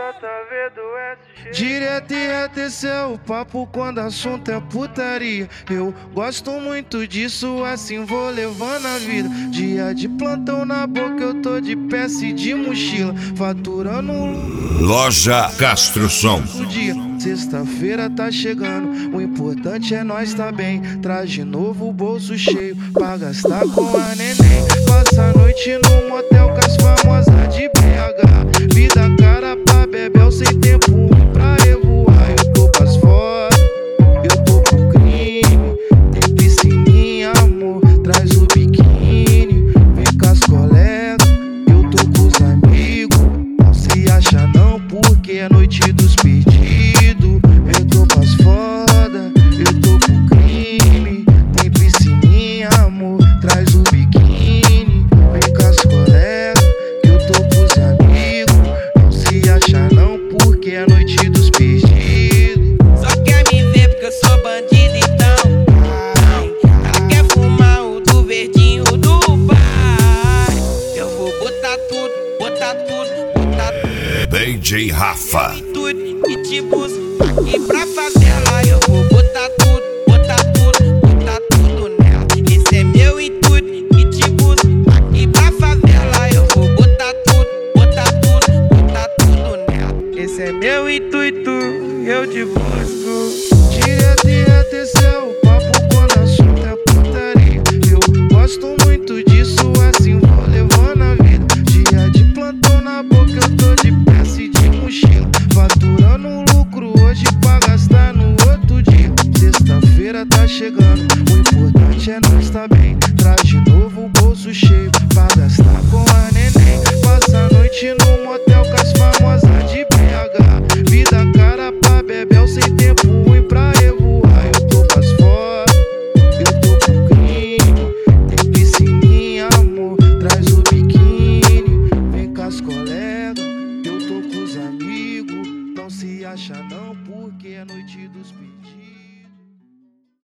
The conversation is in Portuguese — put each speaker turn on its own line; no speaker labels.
JV do SG.
Direto e reto, esse é o papo quando assunto é putaria. Eu gosto muito disso, assim vou levando a vida. Dia de plantão na boca, eu tô de peça e de mochila, faturando
Loja Castro Som.
dia. Sexta-feira tá chegando, o importante é nós tá bem. Traje novo, bolso cheio, pra gastar com a neném. Passa a noite no motel com as famosas de BH. Vida cara pra bebel, sem tempo pra revoar. Eu tô pras fotos, eu tô pro crime. Tem piscininha, amor, traz o biquíni. Vem com as colegas, eu tô com os amigos. Não se acha não, porque é noite dos pedidos. Eu tô pras foda, eu tô pro crime. Tem piscininha, amor, traz o biquíni. Vem com as colegas, eu tô com os amigos. Não se acha não, porque é noite dos pedidos.
Só quer me ver porque eu sou bandido, então ela quer fumar o do verdinho do pai. Eu vou botar tudo, botar tudo, botar tudo.
DJ Rafa.
E te busco aqui pra favela. Eu vou botar tudo, botar tudo, botar tudo nela. Esse é meu intuito e te busco aqui pra favela. Eu vou botar tudo, botar tudo, botar tudo nela. Esse é meu intuito, eu te busco.
Direto e reto, esse é o papo quando assunto é putaria. Eu gosto muito disso, assim vou levando a vida. Dia de plantão na boca, eu tô de peça e de mochila, faturando lucro hoje pra gastar no outro dia. Sexta-feira tá chegando, o importante é nós tá bem. Traje novo, bolso cheio, pra gastar com a neném. Passa a noite no motel com as famosas de BH. Vida cara pra bebel, sem tempo ruim pra revoar. Eu tô pras fotos, eu tô pro crime. Tem piscininha, amor, traz o biquíni. Vem com as colegas, eu tô com os amigos. Não se acha não, porque é noite dos pedidos.